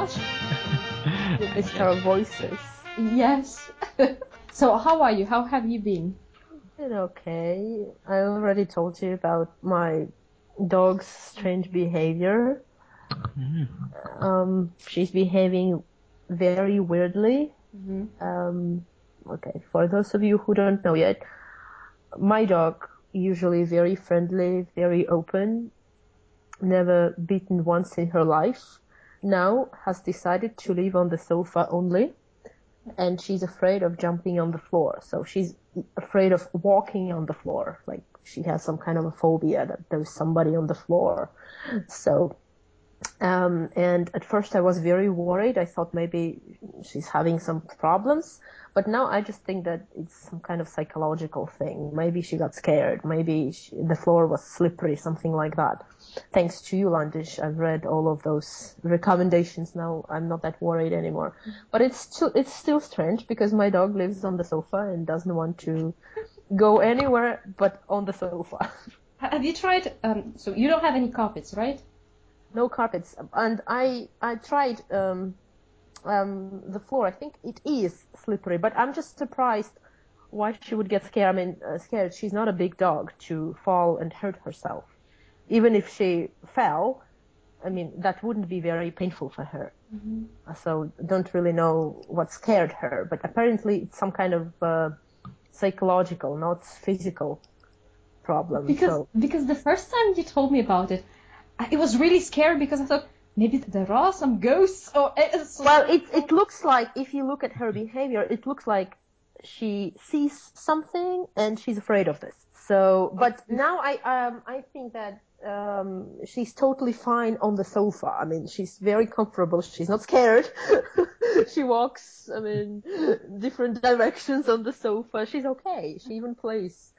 much. You missed our voices. Yes. So how are you? How have you been? Been okay. I already told you about my dog's strange behavior. She's behaving very weirdly. Okay, for those of you who don't know yet, my dog usually very friendly, very open, never bitten once in her life, now has decided to live on the sofa only, and she's afraid of jumping on the floor. So she's afraid of walking on the floor, like she has some kind of a phobia that there's somebody on the floor. So and at first I was very worried. I thought maybe she's having some problems, but now I just think that it's some kind of psychological thing. Maybe she got scared. Maybe the floor was slippery, something like that. Thanks to you, Landish, I've read all of those recommendations. Now I'm not that worried anymore. But it's still strange because my dog lives on the sofa and doesn't want to go anywhere but on the sofa. Have you tried, so you don't have any carpets, right? No carpets, and I tried the floor. I think it is slippery, but I'm just surprised why she would get scared. I mean, scared. She's not a big dog to fall and hurt herself. Even if she fell, I mean, that wouldn't be very painful for her. So don't really know what scared her, but apparently it's some kind of psychological, not physical problem. Because the first time you told me about it, it was really scary because I thought maybe there are some ghosts or... Well, it looks like, if you look at her behavior, it looks like she sees something and she's afraid of this. So, but now I think that she's totally fine on the sofa. I mean, she's very comfortable. She's not scared. She walks, I mean, different directions on the sofa. She's okay. She even plays.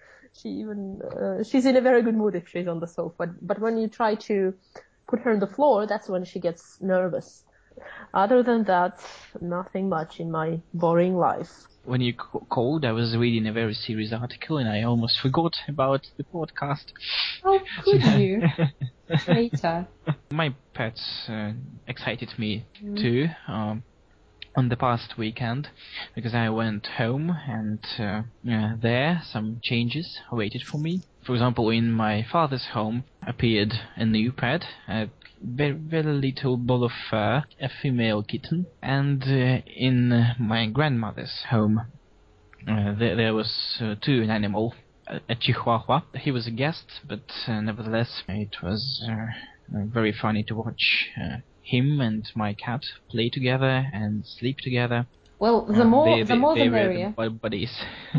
She's in a very good mood if she's on the sofa. But when you try to put her on the floor, that's when she gets nervous. Other than that, nothing much in my boring life. When you called, I was reading a very serious article and I almost forgot about the podcast. How could you? Traitor. My pets excited me too. On the past weekend, because I went home and there some changes waited for me. For example, in my father's home appeared a new pet, a very, very little ball of fur, a female kitten, and in my grandmother's home there was two animal, a chihuahua. He was a guest, but nevertheless it was very funny to watch him and my cat play together and sleep together. Well, the more the merrier. They were the buddies.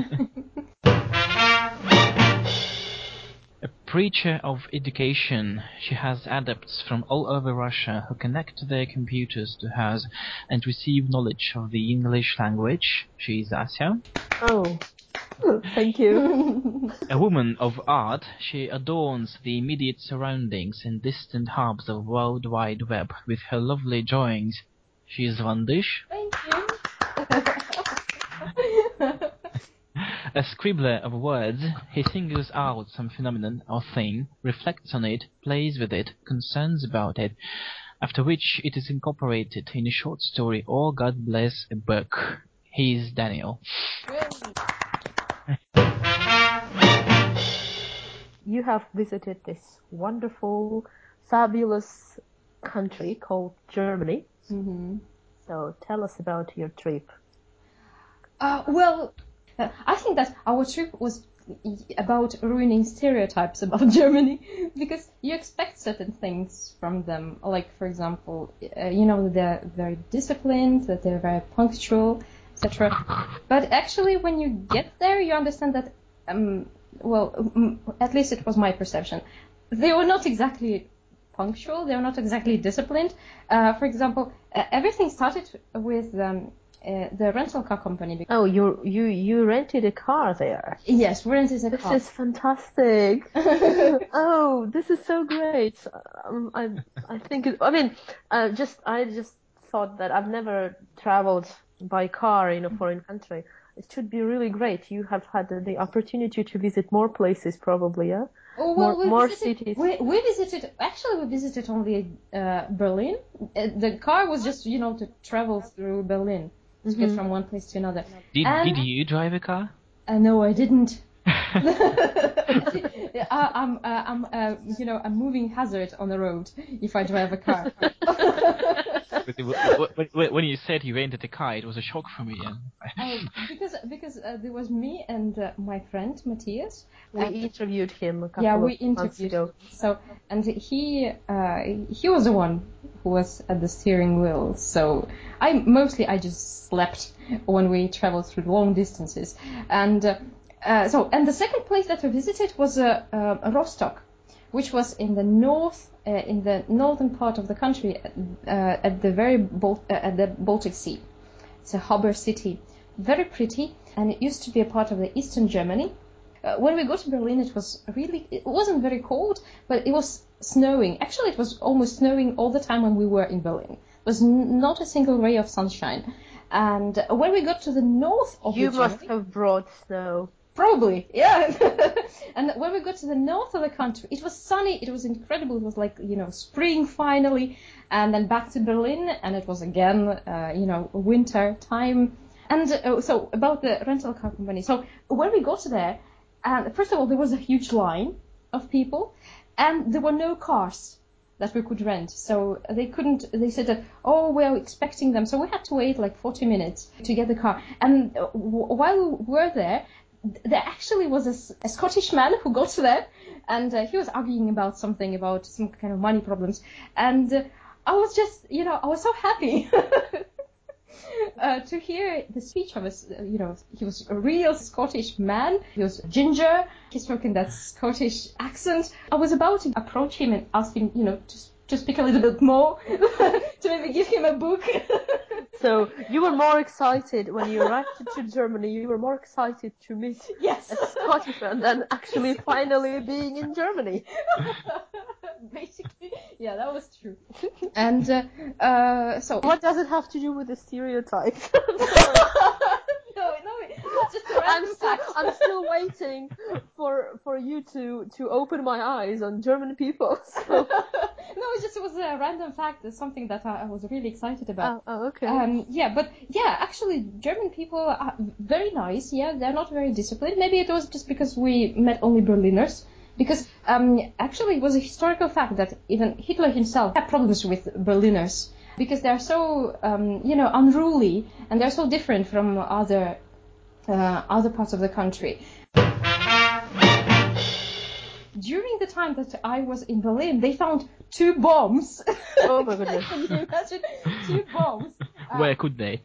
A preacher of education, she has adepts from all over Russia who connect their computers to hers and receive knowledge of the English language. She is Asya. Oh, thank you. A woman of art, she adorns the immediate surroundings and distant hubs of World Wide Web with her lovely drawings. She is Landish. Thank you. A scribbler of words, he singles out some phenomenon or thing, reflects on it, plays with it, concerns about it, after which it is incorporated in a short story or, God bless, a book. He is Daniel. You have visited this wonderful, fabulous country called Germany. So tell us about your trip. Well, I think that our trip was about ruining stereotypes about Germany, because you expect certain things from them, like, for example, they're very disciplined, that they're very punctual, etc. But actually, when you get there, you understand that, at least it was my perception, they were not exactly punctual, they were not exactly disciplined. For example, everything started with the rental car company. Oh, you rented a car there? Yes, we rented a car. This is fantastic. Oh, this is so great. I think I just thought that I've never traveled by car in a foreign country. It should be really great. You have had the opportunity to visit more places, probably, yeah? Oh, well, more cities. We visited only Berlin. The car was just, to travel through Berlin to get from one place to another. Did you drive a car? No, I didn't. I'm a moving hazard on the road if I drive a car. When you said you rented a car, it was a shock for me. Because there was me and my friend Matthias. We interviewed him a couple of months ago. So, and he was the one who was at the steering wheel. So I just slept when we traveled through long distances. And and the second place that we visited was Rostock, which was in the northern part of the country, at the Baltic Sea. It's a harbor city, very pretty, and it used to be a part of the Eastern Germany. When we got to Berlin, it wasn't very cold, but it was snowing. Actually, it was almost snowing all the time when we were in Berlin. There was not a single ray of sunshine. And when we got to the north of You must have brought snow. Probably, yeah. And when we got to the north of the country, it was sunny, it was incredible, it was like, spring finally, and then back to Berlin, and it was again, winter time. And so about the rental car company. So when we got there, first of all, there was a huge line of people, and there were no cars that we could rent. So they said that, we're expecting them. So we had to wait like 40 minutes to get the car. And while we were there actually was a Scottish man who got there, and he was arguing about some kind of money problems. And I was just, I was so happy to hear the speech of us. He was a real Scottish man. He was ginger. He spoke in that Scottish accent. I was about to approach him and ask him, to speak a little bit more, to maybe give him a book. So you were more excited when you arrived to Germany. You were more excited to meet a Scottish man than actually finally being in Germany. Basically, yeah, that was true. And so, what does it have to do with the stereotypes? No, it's just a random fact. I'm still waiting for you to open my eyes on German people. So. No, it was a random fact. It's something that I was really excited about. Oh, okay. Actually, German people are very nice. Yeah, they're not very disciplined. Maybe it was just because we met only Berliners. Because actually, it was a historical fact that even Hitler himself had problems with Berliners because they're so unruly, and they're so different from other parts of the country. During the time that I was in Berlin, they found 2 bombs. Oh my goodness! Can you imagine 2 bombs? Where could they?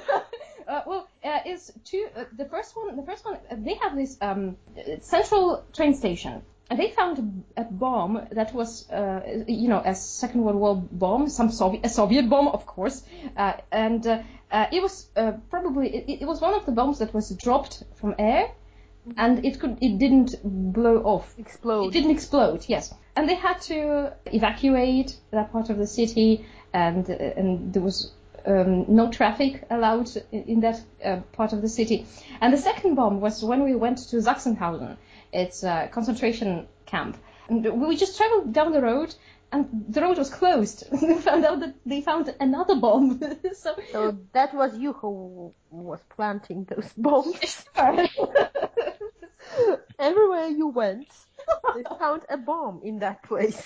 It's 2. The first one. They have this central train station. And they found a bomb that was, a Second World War bomb, a Soviet bomb, of course, and it was it was one of the bombs that was dropped from air, and it didn't blow off. Explode. It didn't explode, yes. And they had to evacuate that part of the city, and there was no traffic allowed in that part of the city. And the second bomb was when we went to Sachsenhausen. It's a concentration camp. And we just traveled down the road, and the road was closed. We found out that they found another bomb. So that was you who was planting those bombs. Everywhere you went, they found a bomb in that place.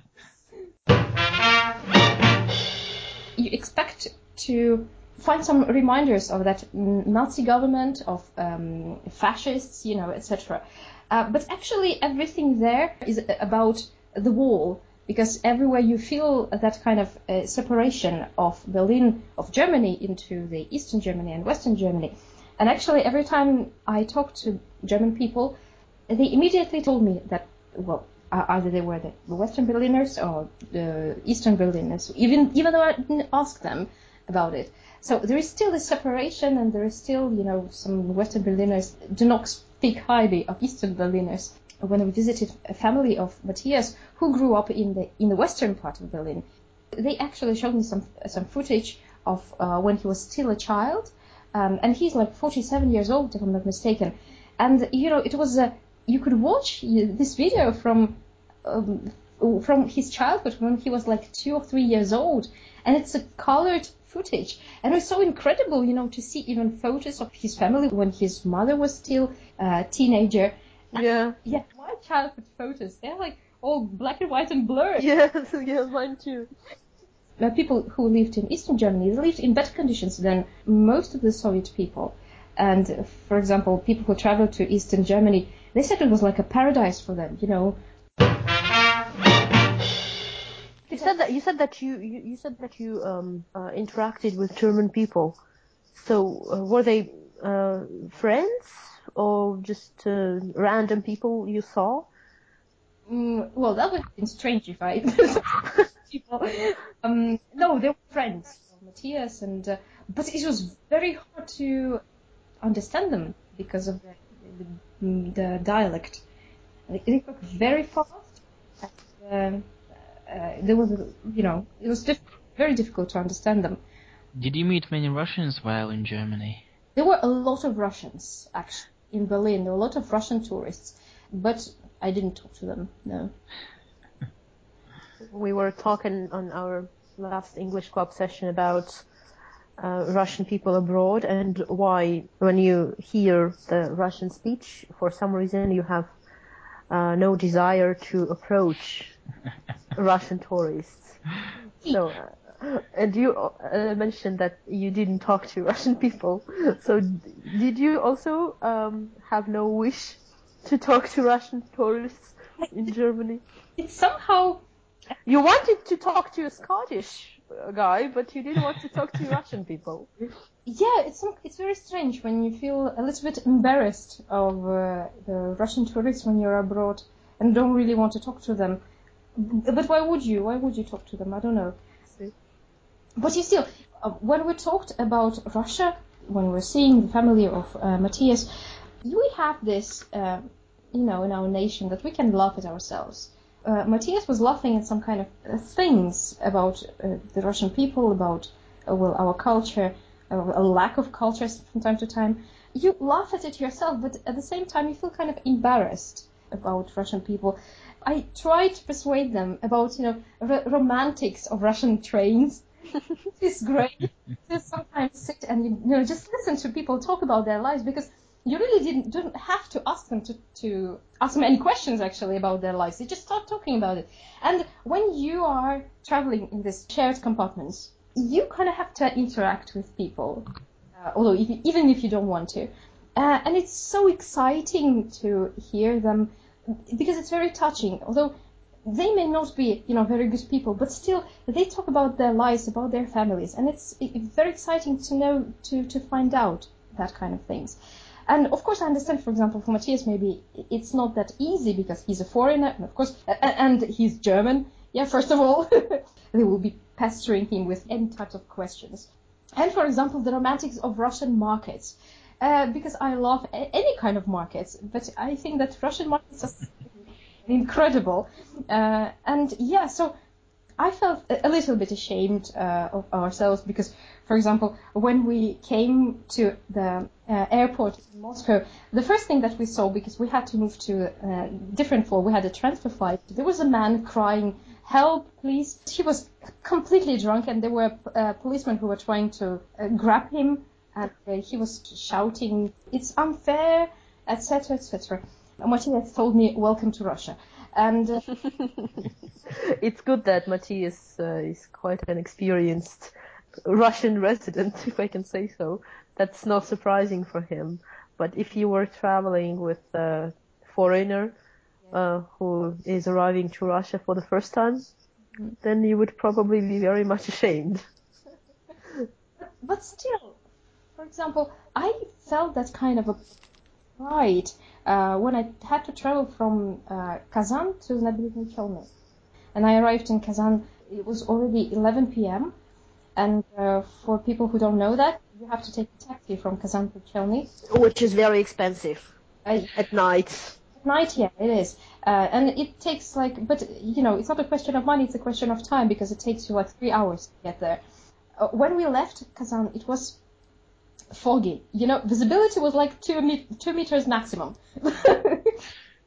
You expect to find some reminders of that Nazi government, of fascists, etc. But actually everything there is about the wall, because everywhere you feel that kind of separation of Berlin, of Germany, into the Eastern Germany and Western Germany. And actually every time I talked to German people, they immediately told me that, either they were the Western Berliners or the Eastern Berliners, even though I didn't ask them about it. So there is still this separation, and there is still, some Western Berliners do not speak highly of Eastern Berliners. When we visited a family of Matthias who grew up in the western part of Berlin, they actually showed me some footage of when he was still a child, and he's like 47 years old, if I'm not mistaken. And it was you could watch this video from his childhood when he was like 2 or 3 years old, and it's a colored footage, and it's so incredible, to see even photos of his family when his mother was still a teenager. Yeah. Yeah, my childhood photos, they're like all black and white and blurred. Yes, mine too. People who lived in Eastern Germany, they lived in better conditions than most of the Soviet people. And, for example, people who traveled to Eastern Germany, they said it was like a paradise for them, You said that you interacted with German people. So were they friends or just random people you saw? Well, that would have been strange if I people. No, they were friends, Matthias, and but it was very hard to understand them because of the dialect. They talk very fast. And, there was, it was very difficult to understand them. Did you meet many Russians while in Germany? There were a lot of Russians, actually, in Berlin. There were a lot of Russian tourists, but I didn't talk to them, no. We were talking on our last English Club session about Russian people abroad and why when you hear the Russian speech, for some reason you have no desire to approach Russian tourists. So, and you mentioned that you didn't talk to Russian people. So did you also have no wish to talk to Russian tourists in Germany? It's somehow... You wanted to talk to a Scottish guy, but you didn't want to talk to Russian people. Yeah, it's very strange when you feel a little bit embarrassed of the Russian tourists when you're abroad and don't really want to talk to them. But why would you? Why would you talk to them? I don't know. But you still, when we talked about Russia, when we were seeing the family of Matthias, we have this, in our nation that we can laugh at ourselves. Matthias was laughing at some kind of things about the Russian people, about our culture, a lack of culture from time to time. You laugh at it yourself, but at the same time you feel kind of embarrassed about Russian people. I tried to persuade them about, romantics of Russian trains. It's great to sometimes sit and just listen to people talk about their lives, because you really don't have to ask them to ask them any questions actually about their lives. You just start talking about it. And when you are traveling in these shared compartments, you kind of have to interact with people, although even if you don't want to. And it's so exciting to hear them, because it's very touching. Although they may not be, very good people, but still they talk about their lives, about their families, and it's very exciting to know, to find out that kind of things. And of course, I understand, for example, for Matthias, maybe it's not that easy because he's a foreigner, and of course, and he's German. Yeah, first of all, they will be pestering him with any types of questions. And for example, the romantics of Russian markets, because I love any kind of markets, but I think that Russian markets are incredible. And yeah, so I felt a little bit ashamed of ourselves because, for example, when we came to the airport in Moscow, the first thing that we saw, because we had to move to a different floor, we had a transfer flight, there was a man crying, "Help, please." He was completely drunk, and there were policemen who were trying to grab him, and he was shouting, "It's unfair," etc., etc. Matthias told me, "Welcome to Russia." And it's good that Matthias is quite an experienced Russian resident, if I can say so. That's not surprising for him. But if you were traveling with a foreigner who is arriving to Russia for the first time, then you would probably be very much ashamed. But still, for example, I felt that kind of a pride when I had to travel from Kazan to Nabizhny Chelny. And I arrived in Kazan, it was already 11 p.m. And for people who don't know that, you have to take a taxi from Kazan to Chelny. Which is very expensive at night. At night, yeah, it is. And it takes but it's not a question of money, it's a question of time, because it takes you 3 hours to get there. When we left Kazan, it was foggy. Visibility was 2 meters maximum.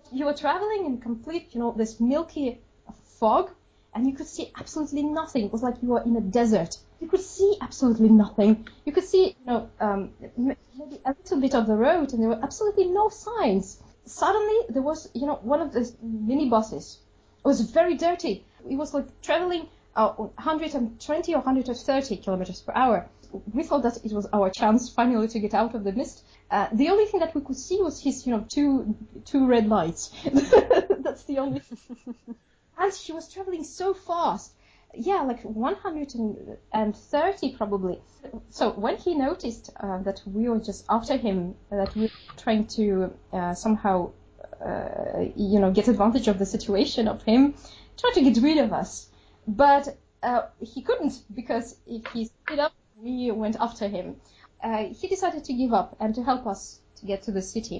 You were traveling in complete, this milky fog, and you could see absolutely nothing. It was like you were in a desert. You could see absolutely nothing. You could see, maybe a little bit of the road, and there were absolutely no signs. Suddenly, there was, one of the minibuses. It was very dirty. It was like traveling 120 or 130 kilometers per hour. We thought that it was our chance finally to get out of the mist. The only thing that we could see was his, two red lights. That's the only thing. And he was traveling so fast. Yeah, like 130 probably. So when he noticed that we were just after him, that we were trying to somehow, get advantage of the situation of him, try to get rid of us. But he couldn't, because if he stood up, we went after him. He decided to give up and to help us to get to the city.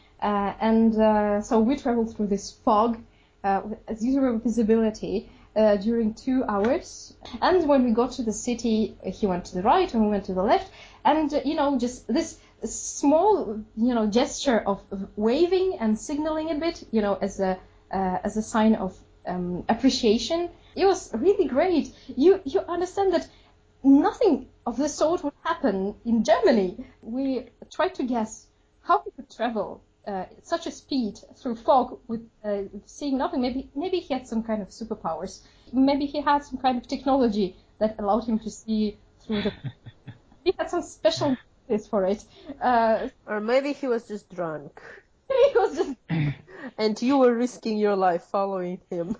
So we traveled through this fog with zero visibility during 2 hours. And when we got to the city, he went to the right and we went to the left. And, just this small, gesture of waving and signaling a bit, as a sign of appreciation. It was really great. You understand that nothing of the sort would happen in Germany. We tried to guess how we could travel at such a speed through fog with seeing nothing. Maybe he had some kind of superpowers. Maybe he had some kind of technology that allowed him to see through the. He had some special methods for it. Or maybe he was just drunk. Maybe he was just. And you were risking your life following him.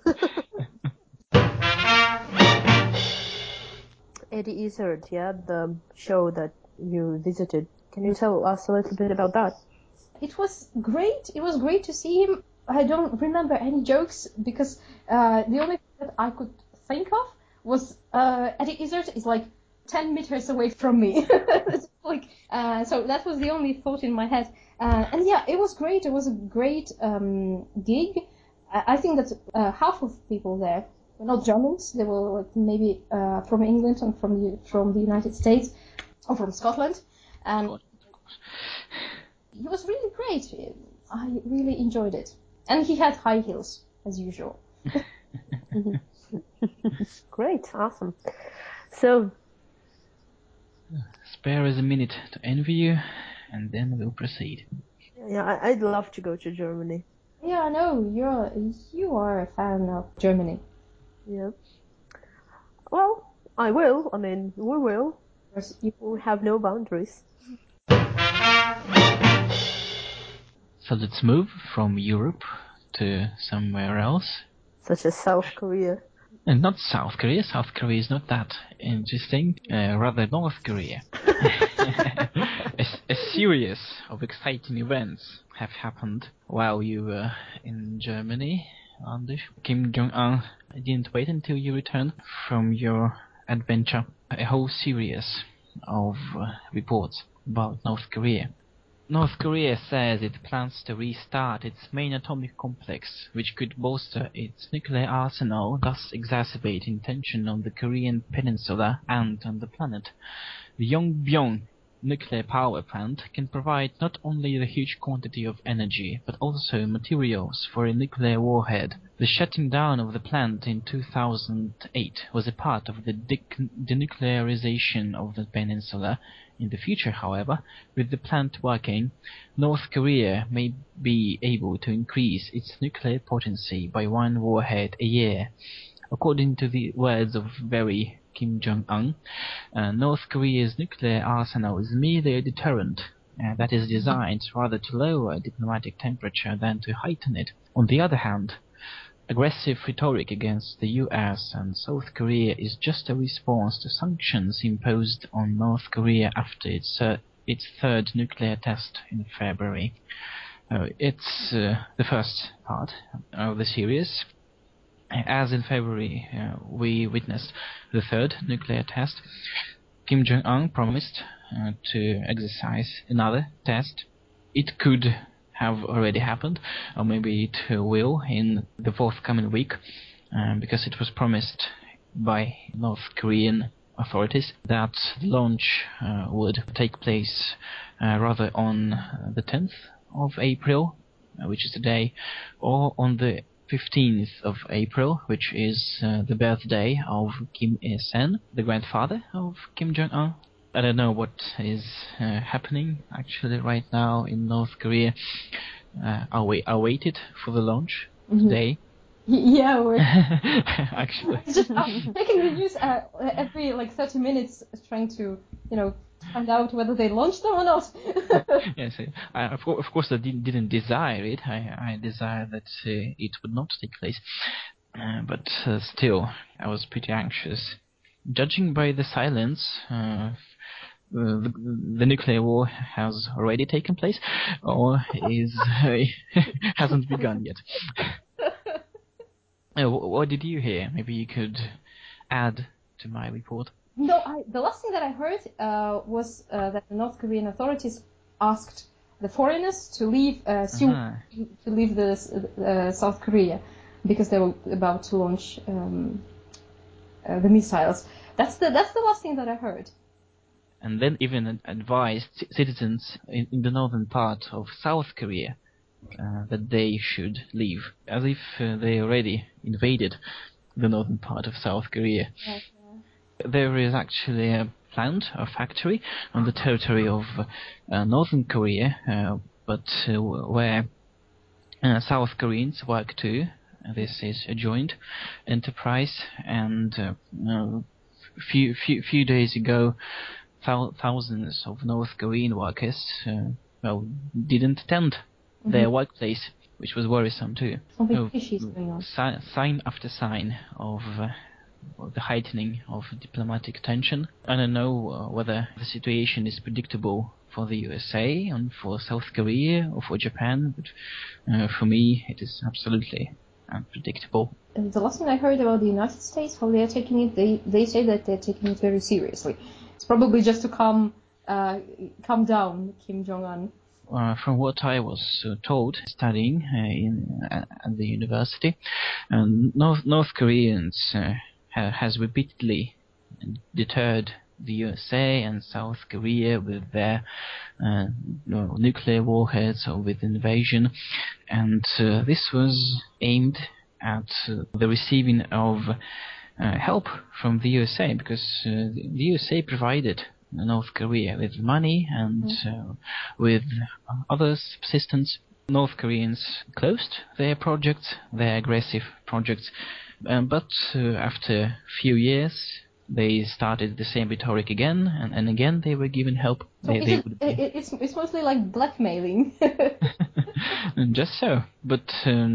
Eddie Izzard, yeah, the show that you visited. Can you tell us a little bit about that? It was great. It was great to see him. I don't remember any jokes because the only thing that I could think of was Eddie Izzard is like 10 meters away from me. So that was the only thought in my head. And yeah, it was great. It was a great gig. I think that half of people there were not Germans. They were like maybe from England and from the United States or from Scotland. And he was really great. I really enjoyed it. And he had high heels, as usual. Great, awesome. So, spare us a minute to envy you, and then we'll proceed. Yeah, I'd love to go to Germany. Yeah, I know. You are a fan of Germany. Yeah. Well, I will. I mean, we will. We have no boundaries. So let's move from Europe to somewhere else. Such as South Korea. And not South Korea. South Korea is not that interesting. Rather North Korea. A series of exciting events have happened while you were in Germany, Anders. Kim Jong-un didn't wait until you returned from your adventure. A whole series of reports about North Korea. North Korea says it plans to restart its main atomic complex, which could bolster its nuclear arsenal, thus exacerbating tension on the Korean peninsula and on the planet. The Yongbyon nuclear power plant can provide not only the huge quantity of energy, but also materials for a nuclear warhead. The shutting down of the plant in 2008 was a part of the denuclearization of the peninsula. In the future, however, with the plant working, North Korea may be able to increase its nuclear potency by 1 warhead a year. According to the words of very Kim Jong-un, North Korea's nuclear arsenal is merely a deterrent that is designed rather to lower diplomatic temperature than to heighten it. On the other hand, aggressive rhetoric against the US and South Korea is just a response to sanctions imposed on North Korea after its third nuclear test in February. It's the first part of the series. As in February we witnessed the third nuclear test, Kim Jong-un promised to exercise another test. It could have already happened, or maybe it will in the forthcoming week, because it was promised by North Korean authorities that the launch would take place rather on the 10th of April which is today, or on the 15th of April, which is the birthday of Kim Il-sung, the grandfather of Kim Jong-un. I don't know what is happening actually right now in North Korea. I waited for the launch today. Yeah, we're Actually. just checking the news every 30 minutes, trying to, find out whether they launched them or not. Yes, of course I didn't desire it. I desired that it would not take place. But still, I was pretty anxious. Judging by the silence, the nuclear war has already taken place, or hasn't begun yet. What did you hear? Maybe you could add to my report. No, the last thing that I heard was that the North Korean authorities asked the foreigners to leave to leave the South Korea because they were about to launch the missiles. That's the last thing that I heard. And then even advised citizens in the northern part of South Korea that they should leave, as if they already invaded the northern part of South Korea. Yes, yeah. There is actually a plant, a factory, on the territory of Northern Korea, but where South Koreans work too. This is a joint enterprise, and few days ago, thousands of North Korean workers didn't attend their workplace, which was worrisome too. Something fishy is going on. Sign after sign of the heightening of diplomatic tension. I don't know whether the situation is predictable for the USA and for South Korea or for Japan, but for me it is absolutely unpredictable. The last thing I heard about the United States, how they are taking it, they say that they're taking it very seriously. It's probably just to calm down Kim Jong-un. From what I was told, studying at the university, North Koreans has repeatedly deterred the USA and South Korea with their nuclear warheads or with invasion, and this was aimed at the receiving of help from the USA, because the USA provided North Korea with money and with other subsistence. North Koreans closed their projects, their aggressive projects, but after a few years they started the same rhetoric again, and again they were given help. So it's mostly like blackmailing. Just so, but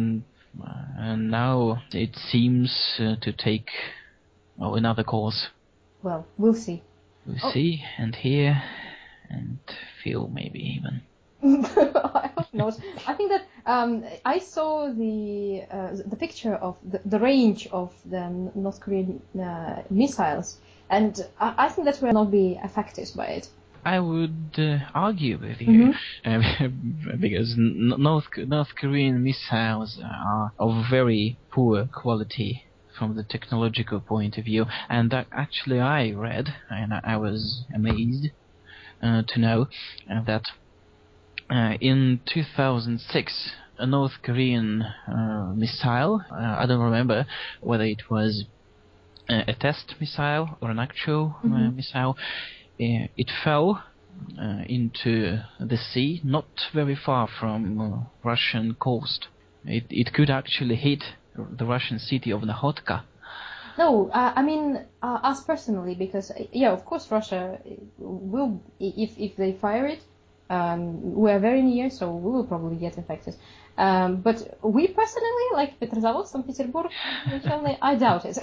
now it seems to take another course. Well, we'll see. We'll see and hear and feel, maybe even. I hope not. I think that I saw the picture of the range of the North Korean missiles, and I think that will not be affected by it. I would argue with you, because North Korean missiles are of very poor quality from the technological point of view, and that actually I read, and I was amazed to know that in 2006 a North Korean missile, I don't remember whether it was a test missile or an actual missile, it fell into the sea not very far from Russian coast. It could actually hit the Russian city of Nakhodka. No, I mean us personally, because of course Russia will, if they fire it, we are very near, so we will probably get infected. But we personally, like Petrozavodsk, St. Petersburg, I doubt it.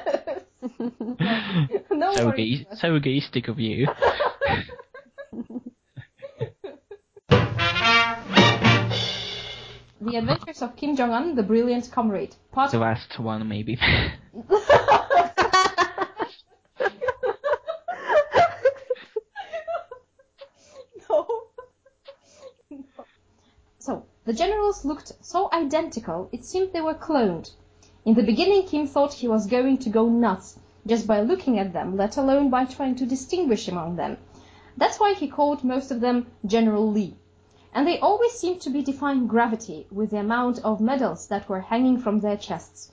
No worries. So egoistic of you. The Adventures of Kim Jong-un, the Brilliant Comrade. The last one, maybe. No. So, the generals looked so identical, it seemed they were cloned. In the beginning, Kim thought he was going to go nuts, just by looking at them, let alone by trying to distinguish among them. That's why he called most of them General Lee. and they always seemed to be defying gravity with the amount of medals that were hanging from their chests.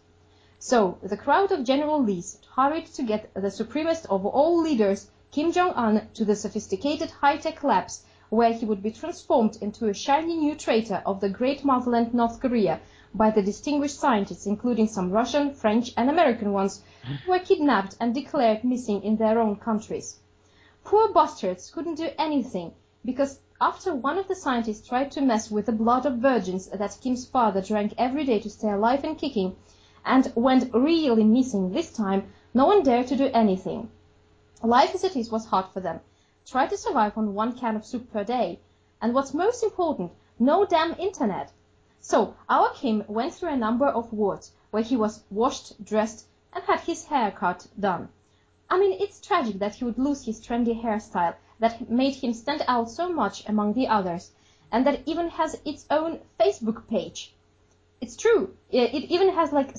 So the crowd of General Lees hurried to get the supremest of all leaders, Kim Jong-un, to the sophisticated high-tech labs where he would be transformed into a shiny new traitor of the great motherland North Korea by the distinguished scientists, including some Russian, French, and American ones, who were kidnapped and declared missing in their own countries. Poor bastards couldn't do anything, because after one of the scientists tried to mess with the blood of virgins that Kim's father drank every day to stay alive and kicking, and went really missing this time, no one dared to do anything. Life as it is was hard for them. Try to survive on 1 can of soup per day. And what's most important, no damn internet. So our Kim went through a number of wards where he was washed, dressed, and had his hair cut done. I mean, it's tragic that he would lose his trendy hairstyle that made him stand out so much among the others, and that even has its own Facebook page. It's true. It even has like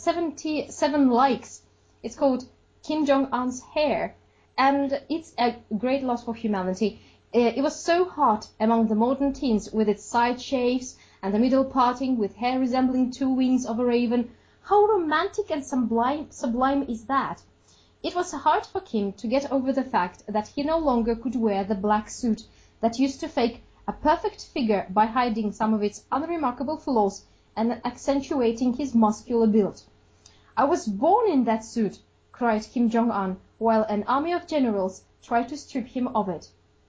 77 likes. It's called Kim Jong-un's hair. And it's a great loss for humanity. It was so hot among the modern teens with its side shaves and the middle parting with hair resembling 2 wings of a raven. How romantic and sublime is that? It was hard for Kim to get over the fact that he no longer could wear the black suit that used to fake a perfect figure by hiding some of its unremarkable flaws and accentuating his muscular build. "I was born in that suit," cried Kim Jong-un, while an army of generals tried to strip him of it.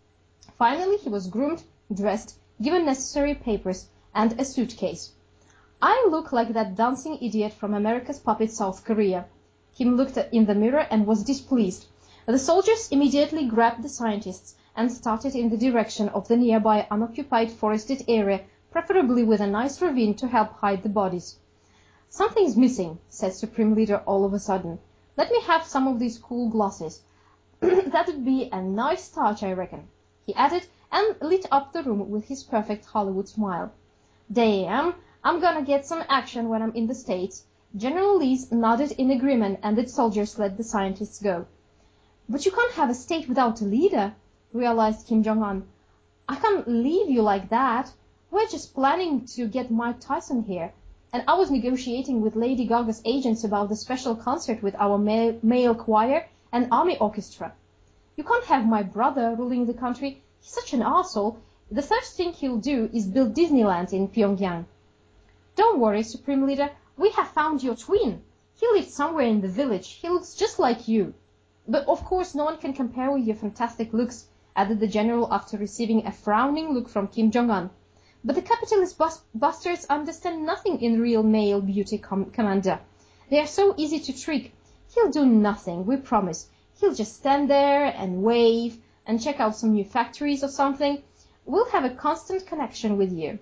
Finally he was groomed, dressed, given necessary papers, and a suitcase. "I look like that dancing idiot from America's puppet South Korea." Kim looked in the mirror and was displeased. The soldiers immediately grabbed the scientists and started in the direction of the nearby unoccupied forested area, preferably with a nice ravine to help hide the bodies. "Something's missing," said Supreme Leader all of a sudden. "Let me have some of these cool glasses. That'd be a nice touch, I reckon," he added, and lit up the room with his perfect Hollywood smile. "Damn, I'm gonna get some action when I'm in the States." General Lees nodded in agreement, and the soldiers let the scientists go. "But you can't have a state without a leader," realized Kim Jong-un. "I can't leave you like that. We're just planning to get Mike Tyson here. And I was negotiating with Lady Gaga's agents about the special concert with our male choir and army orchestra. You can't have my brother ruling the country. He's such an arsehole. The first thing he'll do is build Disneyland in Pyongyang." "Don't worry, Supreme Leader. We have found your twin. He lives somewhere in the village. He looks just like you. But of course no one can compare with your fantastic looks," added the general after receiving a frowning look from Kim Jong-un. "But the capitalist bastards understand nothing in real male beauty, Commander. They are so easy to trick. He'll do nothing, we promise. He'll just stand there and wave and check out some new factories or something. We'll have a constant connection with you."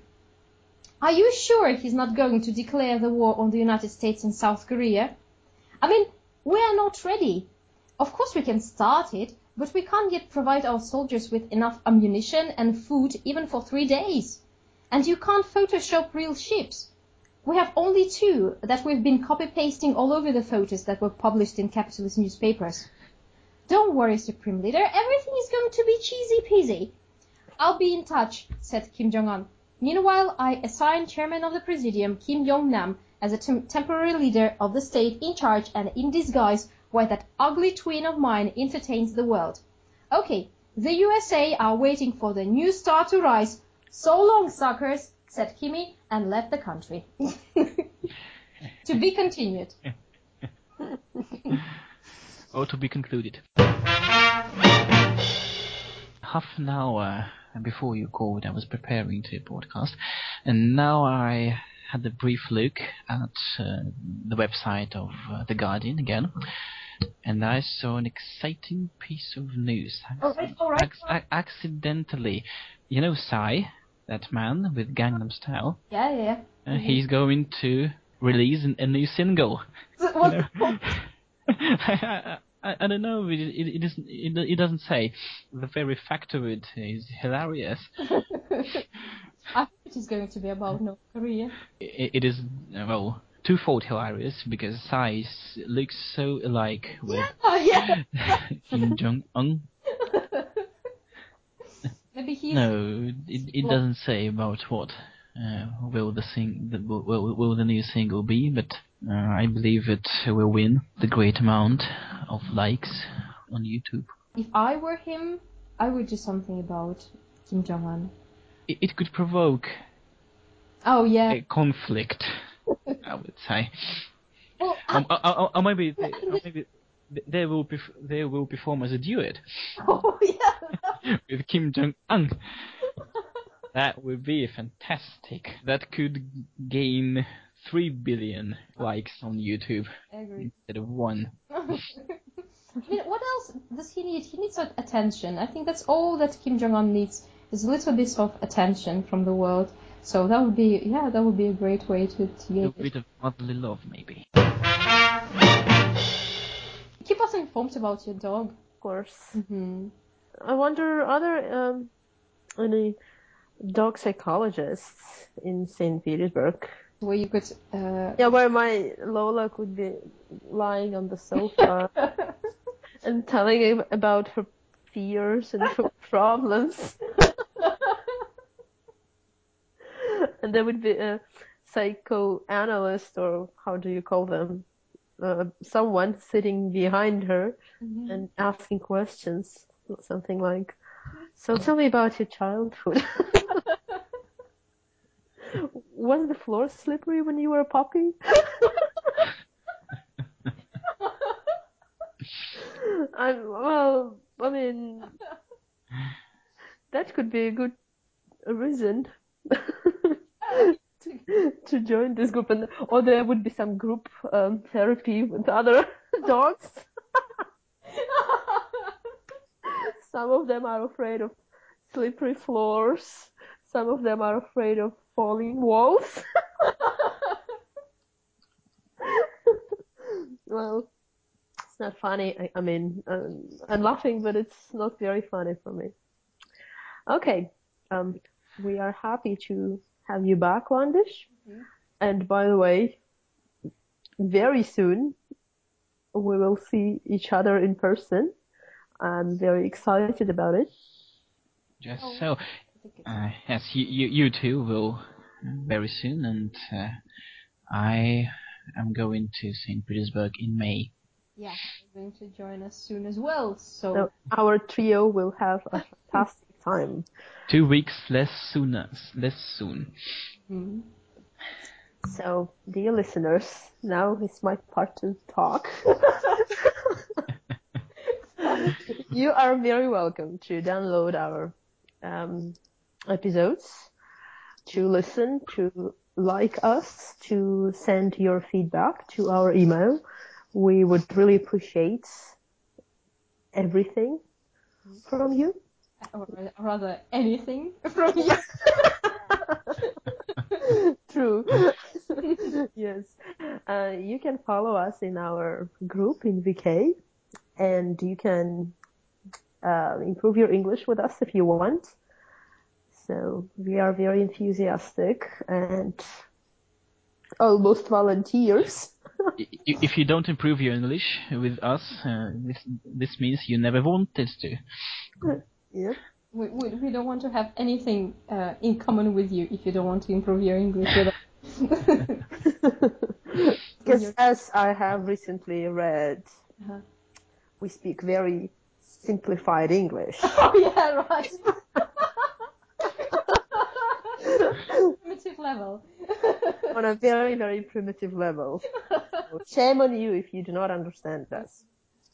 "Are you sure he's not going to declare the war on the United States and South Korea?" "I mean, we are not ready. Of course we can start it, but we can't yet provide our soldiers with enough ammunition and food even for 3 days. And you can't Photoshop real ships. We have only 2 that we've been copy-pasting all over the photos that were published in capitalist newspapers." "Don't worry, Supreme Leader. Everything is going to be cheesy-peasy." "I'll be in touch," said Kim Jong-un. "Meanwhile, I assign Chairman of the Presidium Kim Yong-nam as a temporary leader of the state in charge and in disguise while that ugly twin of mine entertains the world. Okay, the USA are waiting for the new star to rise. So long, suckers," said Kimmy, and left the country. To be continued. Or to be concluded. Half an hour before you called, I was preparing to podcast, and now I had a brief look at the website of The Guardian again, and I saw an exciting piece of news. All right. Accidentally. You know Psy, that man with Gangnam Style? Yeah. He's going to release a new single. What? I don't know. It doesn't say. The very fact of it is hilarious. I think it is going to be about North Korea. It is, well, twofold hilarious because Psy looks so alike with Yeah. Kim Jong-un. Maybe he's... No, it doesn't say about what will the new single be, but I believe it will win the great amount of likes on YouTube. If I were him, I would do something about Kim Jong-un. It could provoke Oh, yeah. a conflict, I would say. Well, Or maybe they will perform as a duet oh, yeah. with Kim Jong-un. That would be fantastic. That could gain 3 billion likes on YouTube I agree. instead of 1. I mean, what else does he need? He needs attention. I think that's all that Kim Jong-un needs, is a little bit of attention from the world. So that would be a great way to A get bit of motherly love, maybe. Keep us informed about your dog. Of course. Mm-hmm. I wonder, are there any dog psychologists in St. Petersburg? Where you could... Yeah, where my Lola could be lying on the sofa and telling him about her fears and her problems. And there would be a psychoanalyst, or how do you call them? Someone sitting behind her and asking questions, something like, so tell me about your childhood. Was the floor slippery when you were a puppy? I mean, that could be a good reason to join this group, or there would be some group therapy with other dogs. Some of them are afraid of slippery floors. Some of them are afraid of falling walls. Well, it's not funny. I mean, I'm laughing, but it's not very funny for me. Okay, we are happy to have you back, Landish. Mhm. And by the way, very soon we will see each other in person. I'm very excited about it. Just Oh. so, yes, you two will very soon, and I am going to St. Petersburg in May. Yeah, you're going to join us soon as well. So our trio will have a fantastic time. 2 weeks less soon. Mhm. So, dear listeners, now is my part to talk. You are very welcome to download our episodes, to listen, to like us, to send your feedback to our email. We would really appreciate everything from you. Or rather, anything from you. True. Yes. You can follow us in our group in VK, and you can improve your English with us if you want. So we are very enthusiastic and almost volunteers. If you don't improve your English with us, this means you never wanted to. Yeah. We don't want to have anything in common with you if you don't want to improve your English with us. Because as I have recently read, Uh-huh. we speak very simplified English. Oh yeah, right. Primitive level. On a very, very primitive level. So shame on you if you do not understand us.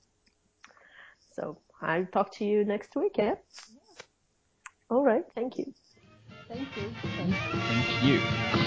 So I'll talk to you next week, yeah? All right, thank you. Thank you. Thank you.